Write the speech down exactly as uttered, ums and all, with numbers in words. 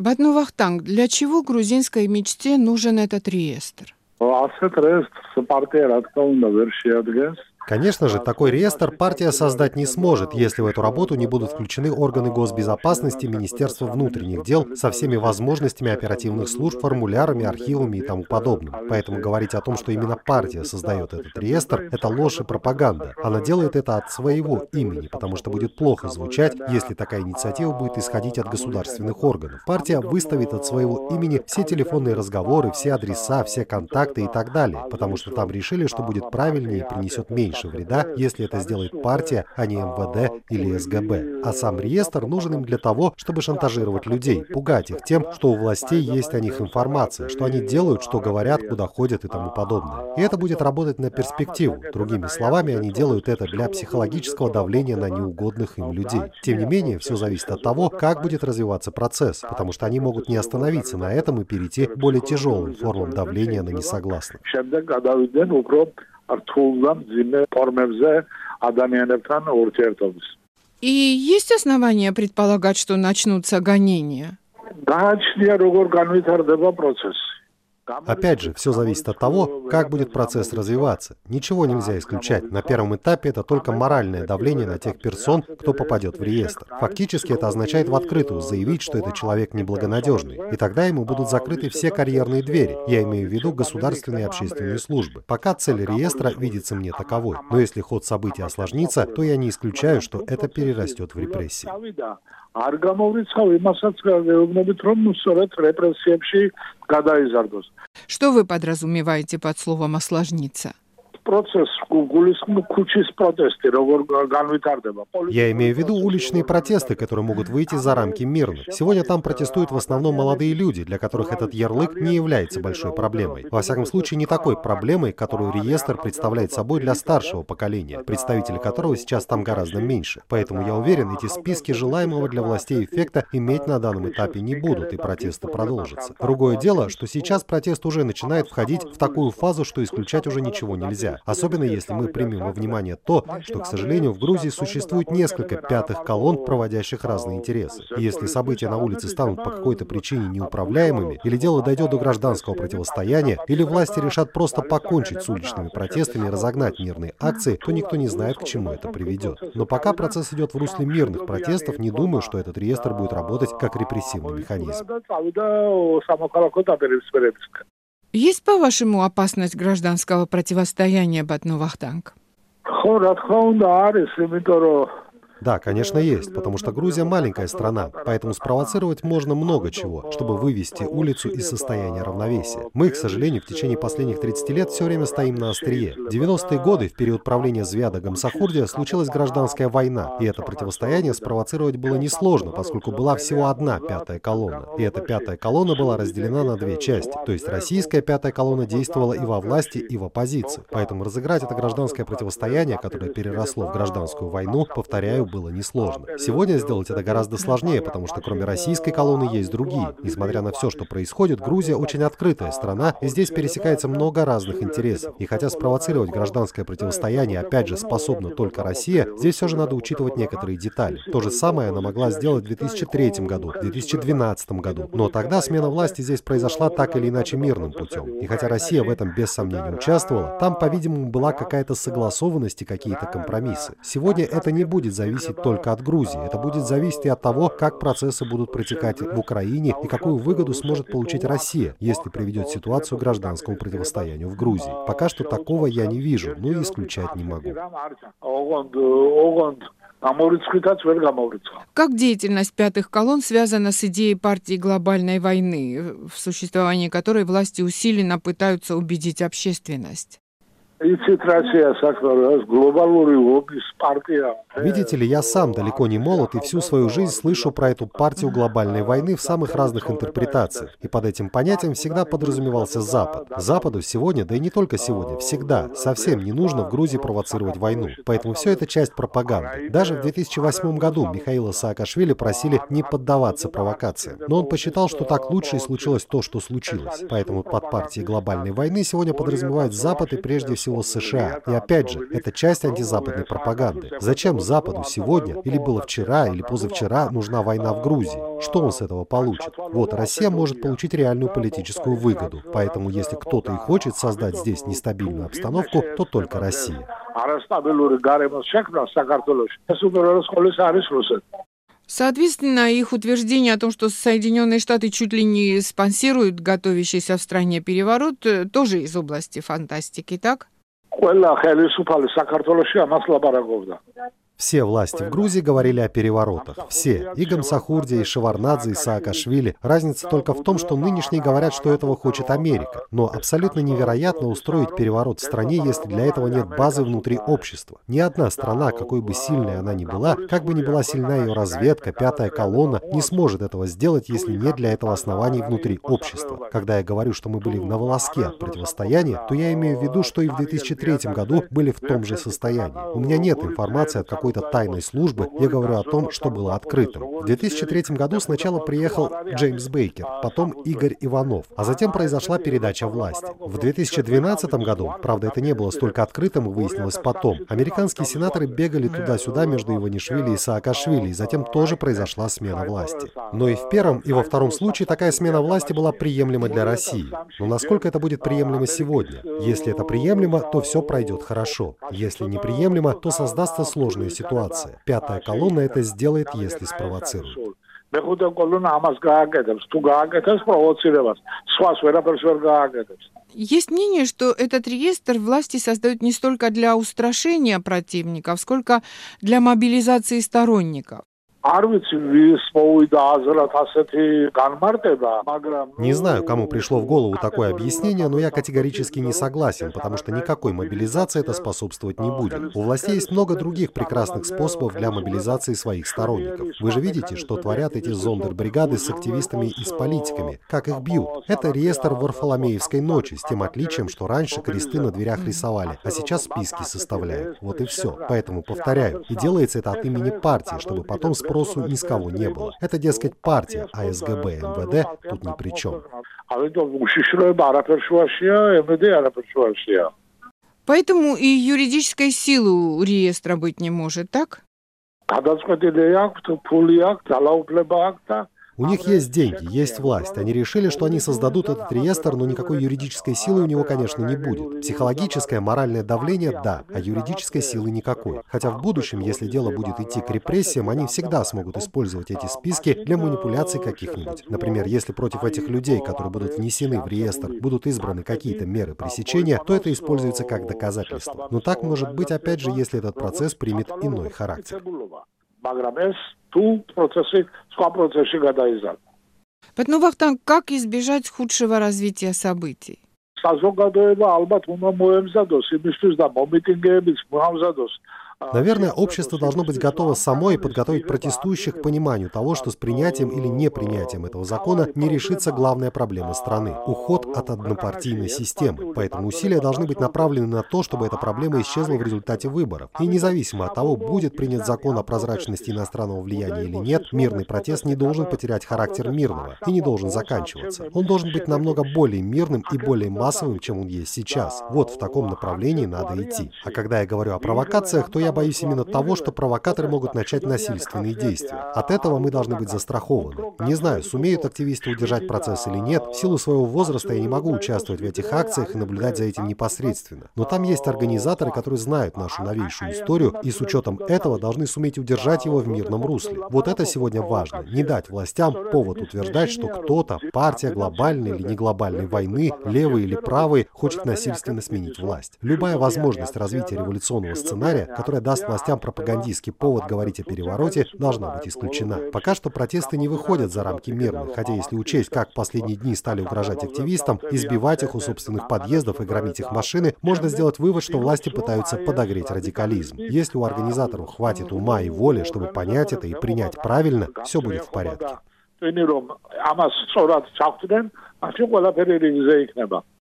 Батну Вахтанг, для чего грузинской мечте нужен этот реестр? Конечно же, такой реестр партия создать не сможет, если в эту работу не будут включены органы госбезопасности, Министерство внутренних дел со всеми возможностями оперативных служб, формулярами, архивами и тому подобным. Поэтому говорить о том, что именно партия создает этот реестр, это ложь и пропаганда. Она делает это от своего имени, потому что будет плохо звучать, если такая инициатива будет исходить от государственных органов. Партия выставит от своего имени все телефонные разговоры, все адреса, все контакты и так далее, потому что там решили, что будет правильнее и принесет меньше вреда, если это сделает партия, а не эм вэ дэ или эс гэ бэ. А сам реестр нужен им для того, чтобы шантажировать людей, пугать их тем, что у властей есть о них информация, что они делают, что говорят, куда ходят и тому подобное. И это будет работать на перспективу. Другими словами, они делают это для психологического давления на неугодных им людей. Тем не менее, все зависит от того, как будет развиваться процесс, потому что они могут не остановиться на этом и перейти к более тяжелым формам давления на несогласных. И есть основания предполагать, что начнутся гонения? Опять же, все зависит от того, как будет процесс развиваться. Ничего нельзя исключать. На первом этапе это только моральное давление на тех персон, кто попадет в реестр. Фактически это означает в открытую заявить, что этот человек неблагонадежный. И тогда ему будут закрыты все карьерные двери. Я имею в виду государственные и общественные службы. Пока цель реестра видится мне таковой. Но если ход событий осложнится, то я не исключаю, что это перерастет в репрессии. Что вы подразумеваете под словом «осложниться»? Я имею в виду уличные протесты, которые могут выйти за рамки мирных. Сегодня там протестуют в основном молодые люди, для которых этот ярлык не является большой проблемой. Во всяком случае, не такой проблемой, которую реестр представляет собой для старшего поколения, представители которого сейчас там гораздо меньше. Поэтому я уверен, эти списки желаемого для властей эффекта иметь на данном этапе не будут, и протесты продолжатся. Другое дело, что сейчас протест уже начинает входить в такую фазу, что исключать уже ничего нельзя. Особенно если мы примем во внимание то, что, к сожалению, в Грузии существует несколько пятых колонн, проводящих разные интересы. И если события на улице станут по какой-то причине неуправляемыми, или дело дойдет до гражданского противостояния, или власти решат просто покончить с уличными протестами и разогнать мирные акции, то никто не знает, к чему это приведет. Но пока процесс идет в русле мирных протестов, не думаю, что этот реестр будет работать как репрессивный механизм. Есть, по-вашему, опасность гражданского противостояния, Батну Вахтанг? Да, конечно, есть, потому что Грузия маленькая страна, поэтому спровоцировать можно много чего, чтобы вывести улицу из состояния равновесия. Мы, к сожалению, в течение последних тридцати лет все время стоим на острие. В девяностые годы, в период правления Звяда Гамсахурдия, случилась гражданская война, и это противостояние спровоцировать было несложно, поскольку была всего одна пятая колонна. И эта пятая колонна была разделена на две части, то есть российская пятая колонна действовала и во власти, и в оппозиции. Поэтому разыграть это гражданское противостояние, которое переросло в гражданскую войну, повторяю, было несложно. Сегодня сделать это гораздо сложнее, потому что кроме российской колонны есть другие. Несмотря на все, что происходит, Грузия очень открытая страна, и здесь пересекается много разных интересов. И хотя спровоцировать гражданское противостояние опять же способна только Россия, здесь все же надо учитывать некоторые детали. То же самое она могла сделать в две тысячи третьем году, в две тысячи двенадцатом году. Но тогда смена власти здесь произошла так или иначе мирным путем. И хотя Россия в этом без сомнения участвовала, там, по-видимому, была какая-то согласованность и какие-то компромиссы. Сегодня это не будет зависеть только от Грузии. Это будет зависеть и от того, как процессы будут протекать в Украине и какую выгоду сможет получить Россия, если приведет ситуацию к гражданскому противостоянию в Грузии. Пока что такого я не вижу, но и исключать не могу. Как деятельность пятых колонн связана с идеей партии глобальной войны, в существовании которой власти усиленно пытаются убедить общественность? Видите ли, я сам далеко не молод и всю свою жизнь слышу про эту партию глобальной войны в самых разных интерпретациях. И под этим понятием всегда подразумевался Запад. Западу сегодня, да и не только сегодня, всегда, совсем не нужно в Грузии провоцировать войну. Поэтому все это часть пропаганды. Даже в две тысячи восьмом году Михаила Саакашвили просили не поддаваться провокациям. Но он посчитал, что так лучше и случилось то, что случилось. Поэтому под партией глобальной войны сегодня подразумевает Запад и прежде всего всего США. И опять же, это часть антизападной пропаганды. Зачем Западу сегодня, или было вчера, или позавчера, нужна война в Грузии? Что он с этого получит? Вот, Россия может получить реальную политическую выгоду. Поэтому, если кто-то и хочет создать здесь нестабильную обстановку, то только Россия. Соответственно, их утверждение о том, что Соединенные Штаты чуть ли не спонсируют готовящийся в стране переворот, тоже из области фантастики, так? Все власти в Грузии говорили о переворотах. Все. И Гамсахурди, и Шеварднадзе, и Саакашвили. Разница только в том, что нынешние говорят, что этого хочет Америка. Но абсолютно невероятно устроить переворот в стране, если для этого нет базы внутри общества. Ни одна страна, какой бы сильной она ни была, как бы ни была сильна ее разведка, пятая колонна, не сможет этого сделать, если нет для этого оснований внутри общества. Когда я говорю, что мы были на волоске от противостояния, то я имею в виду, что и в две тысячи третьем году были в том же состоянии. У меня нет информации от какой-то тайной службы, я говорю о том, что было открытым. В две тысячи третьем году сначала приехал Джеймс Бейкер, потом Игорь Иванов, а затем произошла передача власти. В две тысячи двенадцатом году, правда, это не было столько открытым, выяснилось потом, американские сенаторы бегали туда-сюда между Иванишвили и Саакашвили, и затем тоже произошла смена власти. Но и в первом, и во втором случае такая смена власти была приемлема для России. Но насколько это будет приемлемо сегодня? Если это приемлемо, то все пройдет хорошо. Если неприемлемо, то создастся сложная ситуация. Ситуация. Пятая колонна это сделает, если спровоцирует. Есть мнение, что этот реестр власти создают не столько для устрашения противников, сколько для мобилизации сторонников. Не знаю, кому пришло в голову такое объяснение, но я категорически не согласен, потому что никакой мобилизации это способствовать не будет. У властей есть много других прекрасных способов для мобилизации своих сторонников. Вы же видите, что творят эти зондербригады с активистами и с политиками, как их бьют. Это реестр Варфоломеевской ночи, с тем отличием, что раньше кресты на дверях рисовали, а сейчас списки составляют. Вот и все. Поэтому повторяю, и делается это от имени партии, чтобы потом с спросу ни с кого не было. Это, дескать, партия, а эс гэ бэ, эм вэ дэ тут ни при чем. Поэтому и юридической силы у реестра быть не может, так? У них есть деньги, есть власть. Они решили, что они создадут этот реестр, но никакой юридической силы у него, конечно, не будет. Психологическое, моральное давление – да, а юридической силы никакой. Хотя в будущем, если дело будет идти к репрессиям, они всегда смогут использовать эти списки для манипуляций каких-нибудь. Например, если против этих людей, которые будут внесены в реестр, будут избраны какие-то меры пресечения, то это используется как доказательство. Но так может быть, опять же, если этот процесс примет иной характер. Поэтому, Вахтанг, как избежать худшего развития событий? Наверное, общество должно быть готово само и подготовить протестующих к пониманию того, что с принятием или непринятием этого закона не решится главная проблема страны – уход от однопартийной системы. Поэтому усилия должны быть направлены на то, чтобы эта проблема исчезла в результате выборов. И независимо от того, будет принят закон о прозрачности иностранного влияния или нет, мирный протест не должен потерять характер мирного и не должен заканчиваться. Он должен быть намного более мирным и более массовым, чем он есть сейчас. Вот в таком направлении надо идти. А когда я говорю о провокациях, то я боюсь именно того, что провокаторы могут начать насильственные действия. От этого мы должны быть застрахованы. Не знаю, сумеют активисты удержать процесс или нет. В силу своего возраста я не могу участвовать в этих акциях и наблюдать за этим непосредственно. Но там есть организаторы, которые знают нашу новейшую историю и с учетом этого должны суметь удержать его в мирном русле. Вот это сегодня важно. Не дать властям повод утверждать, что кто-то, партия глобальной или не глобальной войны, левый или правый, хочет насильственно сменить власть. Любая возможность развития революционного сценария, которая даст властям пропагандистский повод говорить о перевороте, должна быть исключена. Пока что протесты не выходят за рамки мирных, хотя если учесть, как в последние дни стали угрожать активистам, избивать их у собственных подъездов и громить их машины, можно сделать вывод, что власти пытаются подогреть радикализм. Если у организаторов хватит ума и воли, чтобы понять это и принять правильно, все будет в порядке.